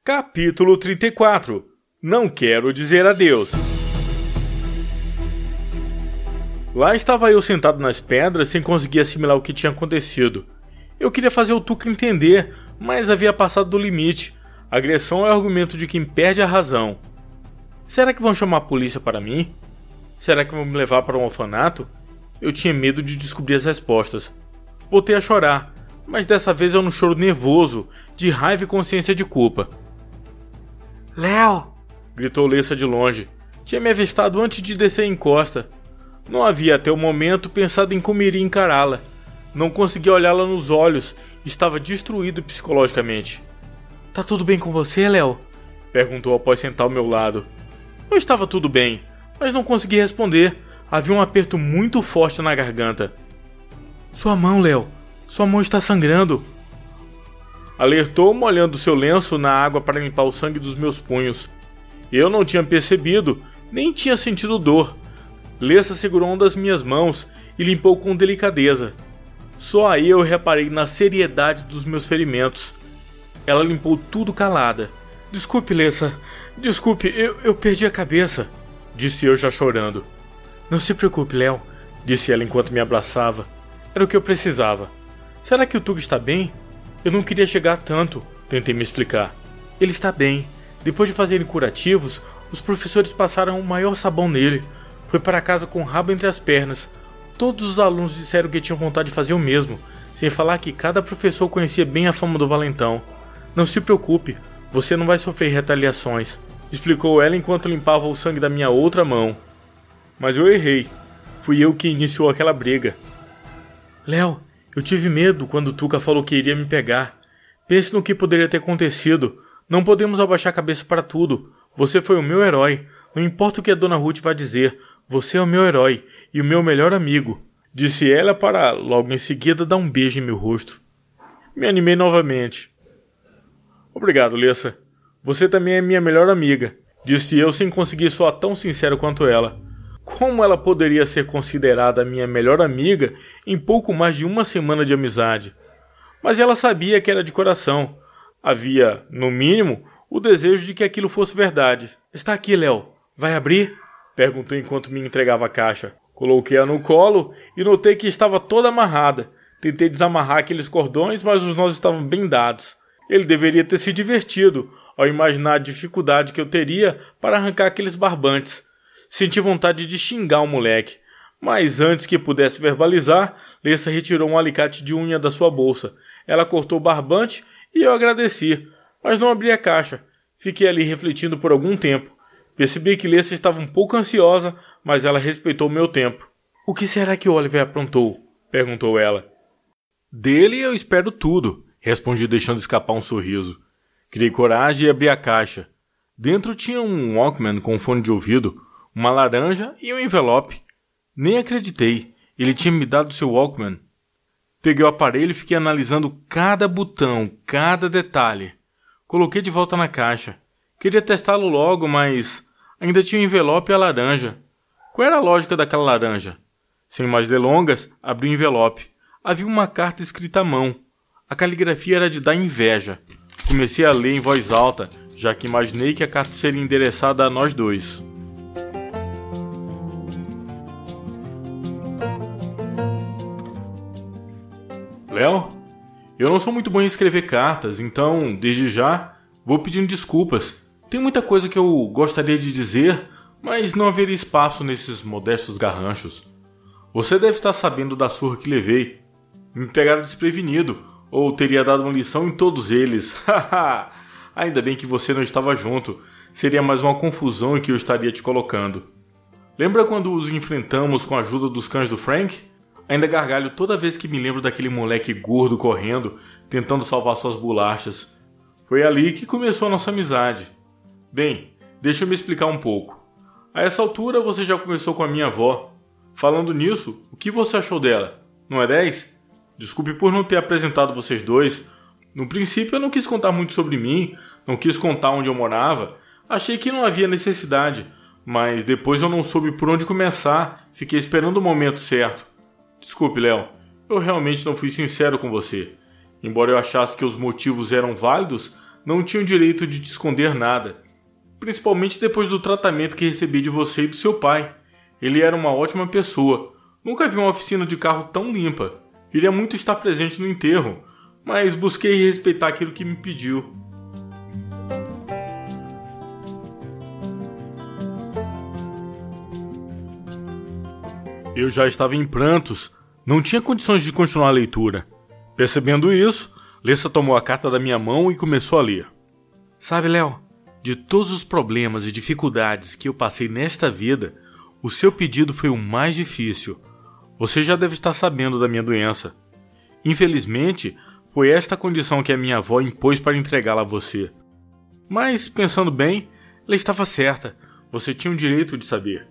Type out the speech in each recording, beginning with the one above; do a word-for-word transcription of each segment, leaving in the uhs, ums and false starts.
Capítulo trinta e quatro. Não quero dizer adeus. Lá estava eu sentado nas pedras sem conseguir assimilar o que tinha acontecido. Eu queria fazer o Tuca entender, mas havia passado do limite. A agressão é o argumento de quem perde a razão. Será que vão chamar a polícia para mim? Será que vão me levar para um orfanato? Eu tinha medo de descobrir as respostas. Voltei a chorar, mas dessa vez era um choro nervoso, de raiva e consciência de culpa. Léo! Gritou Lessa de longe. Tinha me avistado antes de descer a encosta. Não havia até o momento pensado em como iria encará-la. Não conseguia olhá-la nos olhos. Estava destruído psicologicamente. Tá tudo bem com você, Léo? Perguntou após sentar ao meu lado. Não estava tudo bem, mas não consegui responder. Havia um aperto muito forte na garganta. Sua mão, Léo. Sua mão está sangrando. Alertou, molhando seu lenço na água para limpar o sangue dos meus punhos. Eu não tinha percebido, nem tinha sentido dor. Lessa segurou uma das minhas mãos e limpou com delicadeza. Só aí eu reparei na seriedade dos meus ferimentos. Ela limpou tudo calada. Desculpe, Lessa. Desculpe, eu, eu perdi a cabeça, disse eu já chorando. Não se preocupe, Léo, disse ela enquanto me abraçava. Era o que eu precisava. Será que o Tuga está bem? Eu não queria chegar tanto, tentei me explicar. Ele está bem. Depois de fazerem curativos, os professores passaram o maior sabão nele. Foi para casa com o rabo entre as pernas. Todos os alunos disseram que tinham vontade de fazer o mesmo, sem falar que cada professor conhecia bem a fama do valentão. Não se preocupe, você não vai sofrer retaliações, explicou ela enquanto limpava o sangue da minha outra mão. Mas eu errei. Fui eu que iniciou aquela briga. Léo, eu tive medo quando o Tuca falou que iria me pegar. Pense no que poderia ter acontecido. Não podemos abaixar a cabeça para tudo. Você foi o meu herói. Não importa o que a Dona Ruth vai dizer. Você é o meu herói e o meu melhor amigo, disse ela para, logo em seguida, dar um beijo em meu rosto. Me animei novamente. Obrigado, Lessa. Você também é minha melhor amiga, disse eu sem conseguir soar tão sincero quanto ela. Como ela poderia ser considerada minha melhor amiga em pouco mais de uma semana de amizade? Mas ela sabia que era de coração. Havia, no mínimo, o desejo de que aquilo fosse verdade. Está aqui, Léo. Vai abrir? Perguntou enquanto me entregava a caixa. Coloquei-a no colo e notei que estava toda amarrada. Tentei desamarrar aqueles cordões, mas os nós estavam bem dados. Ele deveria ter se divertido ao imaginar a dificuldade que eu teria para arrancar aqueles barbantes. Senti vontade de xingar o moleque, mas antes que pudesse verbalizar, Lessa retirou um alicate de unha da sua bolsa. Ela cortou o barbante e eu agradeci, mas não abri a caixa. Fiquei ali refletindo por algum tempo. Percebi que Lessa estava um pouco ansiosa, mas ela respeitou o meu tempo. O que será que Oliver aprontou? Perguntou ela. Dele eu espero tudo, respondi deixando escapar um sorriso. Criei coragem e abri a caixa. Dentro tinha um Walkman com fone de ouvido, uma laranja e um envelope. Nem acreditei, ele tinha me dado seu Walkman. Peguei o aparelho e fiquei analisando cada botão, cada detalhe. Coloquei de volta na caixa. Queria testá-lo logo, mas ainda tinha o envelope e a laranja. Qual era a lógica daquela laranja? Sem mais delongas, abri o envelope. Havia uma carta escrita à mão. A caligrafia era de dar inveja. Comecei a ler em voz alta, já que imaginei que a carta seria endereçada a nós dois. Léo, eu não sou muito bom em escrever cartas, então, desde já, vou pedindo desculpas. Tem muita coisa que eu gostaria de dizer, mas não haveria espaço nesses modestos garranchos. Você deve estar sabendo da surra que levei. Me pegaram desprevenido, ou teria dado uma lição em todos eles. Haha! Ainda bem que você não estava junto. Seria mais uma confusão em que eu estaria te colocando. Lembra quando os enfrentamos com a ajuda dos cães do Frank? Ainda gargalho toda vez que me lembro daquele moleque gordo correndo, tentando salvar suas bolachas. Foi ali que começou a nossa amizade. Bem, deixa eu me explicar um pouco. A essa altura você já conversou com a minha avó. Falando nisso, o que você achou dela? Não é dez? Desculpe por não ter apresentado vocês dois. No princípio eu não quis contar muito sobre mim, não quis contar onde eu morava. Achei que não havia necessidade, mas depois eu não soube por onde começar. Fiquei esperando o momento certo. Desculpe, Léo, eu realmente não fui sincero com você. Embora eu achasse que os motivos eram válidos, não tinha o direito de te esconder nada. Principalmente depois do tratamento que recebi de você e do seu pai. Ele era uma ótima pessoa. Nunca vi uma oficina de carro tão limpa. Queria muito estar presente no enterro, mas busquei respeitar aquilo que me pediu. Eu já estava em prantos. Não tinha condições de continuar a leitura. Percebendo isso, Lessa tomou a carta da minha mão e começou a ler. Sabe, Léo, de todos os problemas e dificuldades que eu passei nesta vida, o seu pedido foi o mais difícil. Você já deve estar sabendo da minha doença. Infelizmente, foi esta condição que a minha avó impôs para entregá-la a você. Mas, pensando bem, ela estava certa. Você tinha o direito de saber.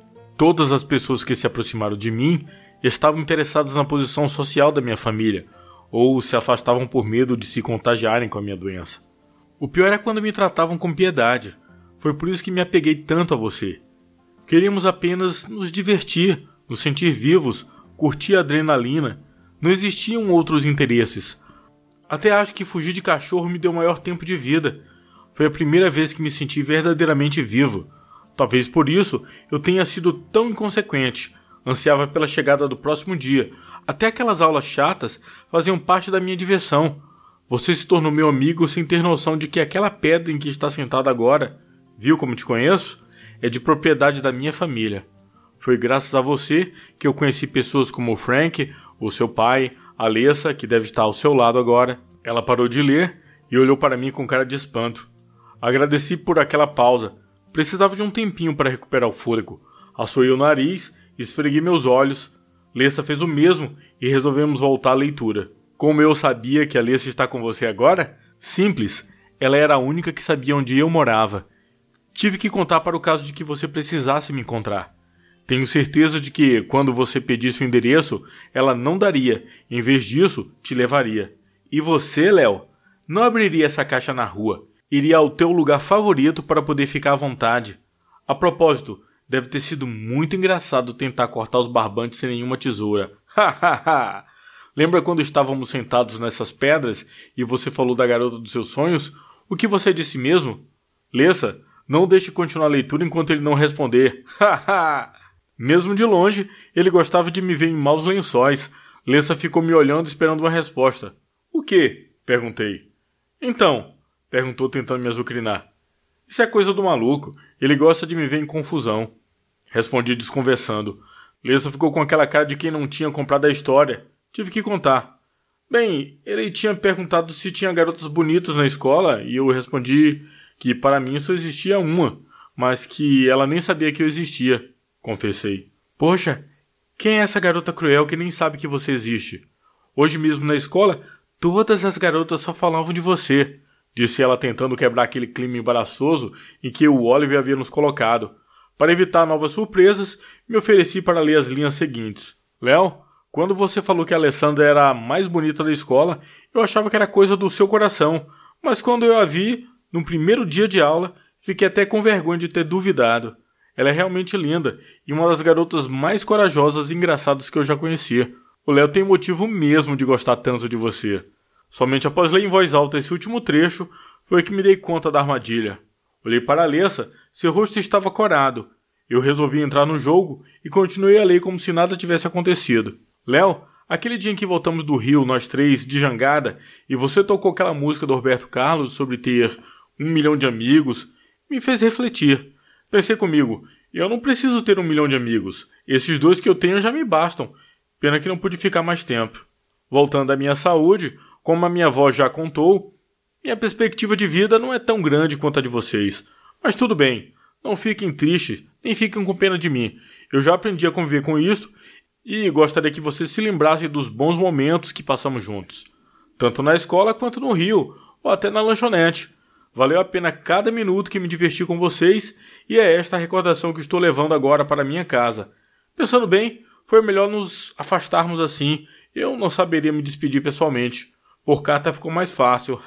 Todas as pessoas que se aproximaram de mim estavam interessadas na posição social da minha família, ou se afastavam por medo de se contagiarem com a minha doença. O pior é quando me tratavam com piedade. Foi por isso que me apeguei tanto a você. Queríamos apenas nos divertir, nos sentir vivos, curtir a adrenalina. Não existiam outros interesses. Até acho que fugir de cachorro me deu maior tempo de vida. Foi a primeira vez que me senti verdadeiramente vivo. Talvez por isso eu tenha sido tão inconsequente. Ansiava pela chegada do próximo dia. Até aquelas aulas chatas faziam parte da minha diversão. Você se tornou meu amigo sem ter noção de que aquela pedra em que está sentado agora, viu como te conheço? É de propriedade da minha família. Foi graças a você que eu conheci pessoas como o Frank, o seu pai, a Lessa, que deve estar ao seu lado agora. Ela parou de ler e olhou para mim com cara de espanto. Agradeci por aquela pausa. Precisava de um tempinho para recuperar o fôlego. Assoei o nariz, esfreguei meus olhos. Lessa fez o mesmo e resolvemos voltar à leitura. Como eu sabia que a Lessa está com você agora? Simples. Ela era a única que sabia onde eu morava. Tive que contar para o caso de que você precisasse me encontrar. Tenho certeza de que, quando você pedisse o endereço, ela não daria. Em vez disso, te levaria. E você, Léo, não abriria essa caixa na rua. Iria ao teu lugar favorito para poder ficar à vontade. A propósito, deve ter sido muito engraçado tentar cortar os barbantes sem nenhuma tesoura. Hahaha! Lembra quando estávamos sentados nessas pedras e você falou da garota dos seus sonhos? O que você disse mesmo? Lessa, não deixe continuar a leitura enquanto ele não responder. Haha! Mesmo de longe, ele gostava de me ver em maus lençóis. Lessa ficou me olhando esperando uma resposta. O quê? Perguntei. Então, perguntou tentando me azucrinar. Isso é coisa do maluco. Ele gosta de me ver em confusão. Respondi desconversando. Lessa ficou com aquela cara de quem não tinha comprado a história. Tive que contar. Bem, ele tinha perguntado se tinha garotas bonitas na escola e eu respondi que para mim só existia uma, mas que ela nem sabia que eu existia, confessei. Poxa, quem é essa garota cruel que nem sabe que você existe? Hoje mesmo na escola, todas as garotas só falavam de você, disse ela tentando quebrar aquele clima embaraçoso em que o Oliver havia nos colocado. Para evitar novas surpresas, me ofereci para ler as linhas seguintes. Léo, quando você falou que a Alessandra era a mais bonita da escola, eu achava que era coisa do seu coração, mas quando eu a vi, no primeiro dia de aula, fiquei até com vergonha de ter duvidado. Ela é realmente linda e uma das garotas mais corajosas e engraçadas que eu já conhecia. O Léo tem motivo mesmo de gostar tanto de você. Somente após ler em voz alta esse último trecho, foi que me dei conta da armadilha. Olhei para a Lessa, seu rosto estava corado. Eu resolvi entrar no jogo e continuei a ler como se nada tivesse acontecido. Léo, aquele dia em que voltamos do Rio, nós três, de jangada, e você tocou aquela música do Roberto Carlos sobre ter um milhão de amigos, me fez refletir. Pensei comigo, eu não preciso ter um milhão de amigos. Esses dois que eu tenho já me bastam. Pena que não pude ficar mais tempo. Voltando à minha saúde, como a minha avó já contou, minha perspectiva de vida não é tão grande quanto a de vocês. Mas tudo bem, não fiquem tristes, nem fiquem com pena de mim. Eu já aprendi a conviver com isto e gostaria que vocês se lembrassem dos bons momentos que passamos juntos. Tanto na escola quanto no Rio, ou até na lanchonete. Valeu a pena cada minuto que me diverti com vocês e é esta a recordação que estou levando agora para minha casa. Pensando bem, foi melhor nos afastarmos assim. Eu não saberia me despedir pessoalmente. Por carta ficou mais fácil.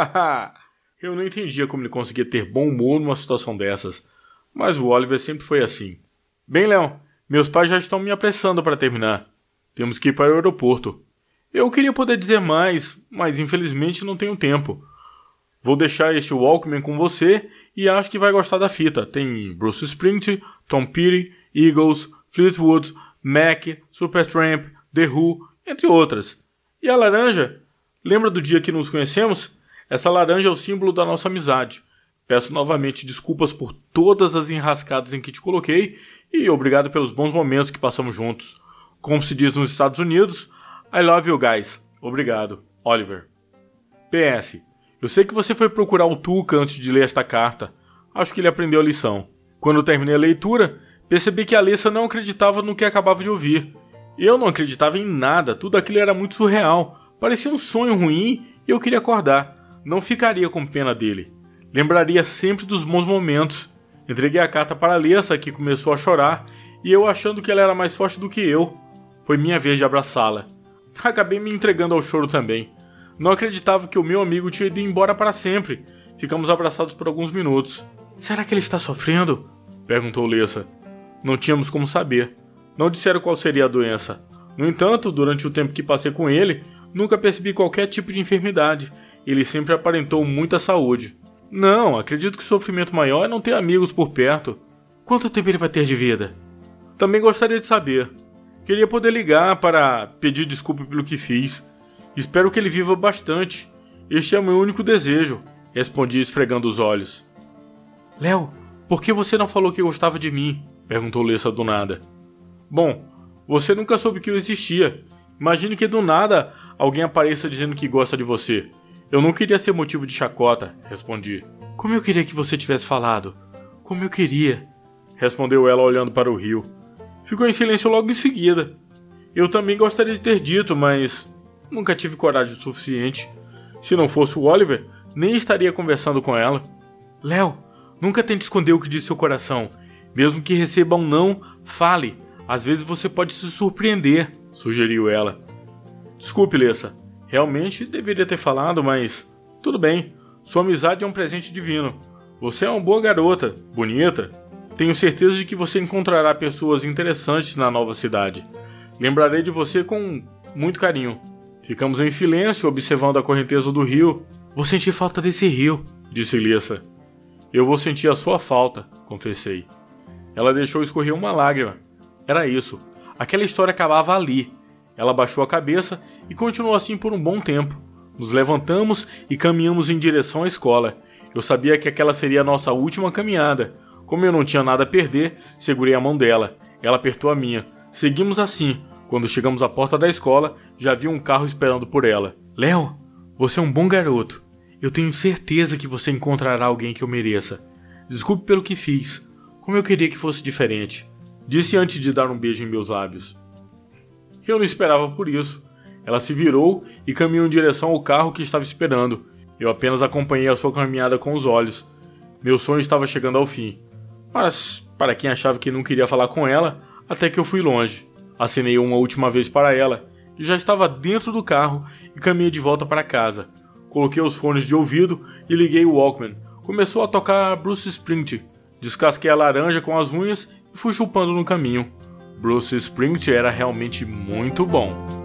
Eu não entendia como ele conseguia ter bom humor numa situação dessas. Mas o Oliver sempre foi assim. Bem, Léo, meus pais já estão me apressando para terminar. Temos que ir para o aeroporto. Eu queria poder dizer mais, mas infelizmente não tenho tempo. Vou deixar este Walkman com você e acho que vai gostar da fita. Tem Bruce Springsteen, Tom Petty, Eagles, Fleetwood Mac, Supertramp, The Who, entre outras. E a laranja? Lembra do dia que nos conhecemos? Essa laranja é o símbolo da nossa amizade. Peço novamente desculpas por todas as enrascadas em que te coloquei e obrigado pelos bons momentos que passamos juntos. Como se diz nos Estados Unidos, I love you guys. Obrigado, Oliver. P S. Eu sei que você foi procurar o Tuca antes de ler esta carta. Acho que ele aprendeu a lição. Quando terminei a leitura, percebi que a Alessa não acreditava no que acabava de ouvir. Eu não acreditava em nada, tudo aquilo era muito surreal. Parecia um sonho ruim e eu queria acordar. Não ficaria com pena dele. Lembraria sempre dos bons momentos. Entreguei a carta para a Alessa, que começou a chorar, e eu achando que ela era mais forte do que eu. Foi minha vez de abraçá-la. Acabei me entregando ao choro também. Não acreditava que o meu amigo tinha ido embora para sempre. Ficamos abraçados por alguns minutos. Será que ele está sofrendo? Perguntou Alessa. Não tínhamos como saber. Não disseram qual seria a doença. No entanto, durante o tempo que passei com ele, nunca percebi qualquer tipo de enfermidade. Ele sempre aparentou muita saúde. Não, acredito que o sofrimento maior é não ter amigos por perto. Quanto tempo ele vai ter de vida? Também gostaria de saber. Queria poder ligar para pedir desculpa pelo que fiz. Espero que ele viva bastante. Este é o meu único desejo, respondi esfregando os olhos. Léo, por que você não falou que gostava de mim? Perguntou Alessa do nada. Bom, você nunca soube que eu existia. Imagine que do nada alguém apareça dizendo que gosta de você. Eu não queria ser motivo de chacota, respondi. Como eu queria que você tivesse falado. Como eu queria, respondeu ela olhando para o rio. Ficou em silêncio logo em seguida. Eu também gostaria de ter dito, mas nunca tive coragem o suficiente. Se não fosse o Oliver, nem estaria conversando com ela. Léo, nunca tente esconder o que diz seu coração. Mesmo que receba um não, fale. Às vezes você pode se surpreender, sugeriu ela. Desculpe, Alessa. Realmente deveria ter falado, mas tudo bem. Sua amizade é um presente divino. Você é uma boa garota, bonita. Tenho certeza de que você encontrará pessoas interessantes na nova cidade. Lembrarei de você com muito carinho. Ficamos em silêncio, observando a correnteza do rio. Vou sentir falta desse rio, disse Alessa. Eu vou sentir a sua falta, confessei. Ela deixou escorrer uma lágrima. Era isso. Aquela história acabava ali. Ela baixou a cabeça e continuou assim por um bom tempo. Nos levantamos e caminhamos em direção à escola. Eu sabia que aquela seria a nossa última caminhada. Como eu não tinha nada a perder, segurei a mão dela. Ela apertou a minha. Seguimos assim. Quando chegamos à porta da escola, já havia um carro esperando por ela. Léo, você é um bom garoto. Eu tenho certeza que você encontrará alguém que eu mereça. Desculpe pelo que fiz. Como eu queria que fosse diferente. Disse antes de dar um beijo em meus lábios. Eu não esperava por isso. Ela se virou e caminhou em direção ao carro que estava esperando. Eu apenas acompanhei a sua caminhada com os olhos. Meu sonho estava chegando ao fim. Mas, para quem achava que não queria falar com ela, até que eu fui longe. Acenei uma última vez para ela, e já estava dentro do carro e caminhei de volta para casa. Coloquei os fones de ouvido e liguei o Walkman. Começou a tocar Bruce Springsteen. Descasquei a laranja com as unhas e fui chupando no caminho. Bruce Springsteen era realmente muito bom.